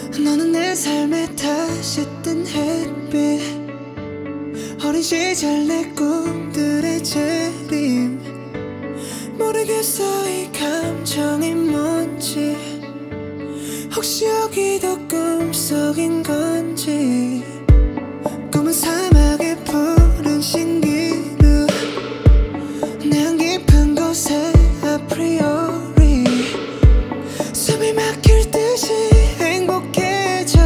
너는 내 삶에 다시 뜬 햇빛, 어린 시절 내 꿈들의 재림. 모르겠어 이 감정이 뭔지, 혹시 여기도 꿈속인 건지. 꿈은 사막의 푸른 신기루, 내 깊은 곳에 아프리오리 숨이 막힐 듯이 행복해져.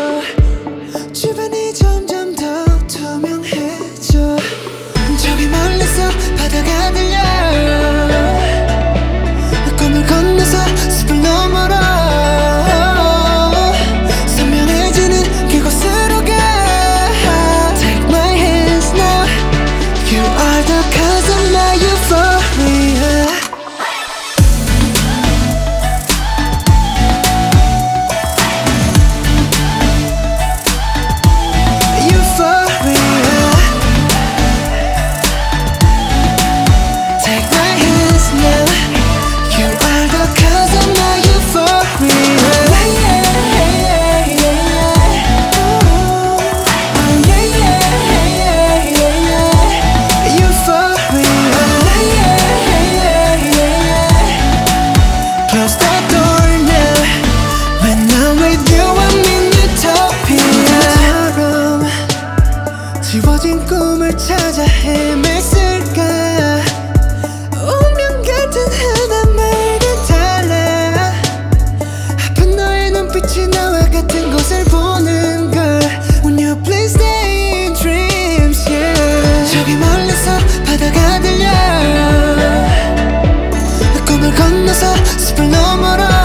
주변이 점점 더 투명해져. 저기 멀리서 바다가 들려, 꿈을 건너서 숲을 넘어라. 선명해지는 그곳으로 가. Take my hands now, you are the cause of my euphoria. 지워진 꿈을 찾아 헤맸을까. 운명 같은 하나말과 달라. 아픈 너의 눈빛이 나와 같은 곳을 보는 걸. When you please stay in dreams, yeah. 저기 멀리서 바다가 들려, 꿈을 건너서 숲을 넘어라.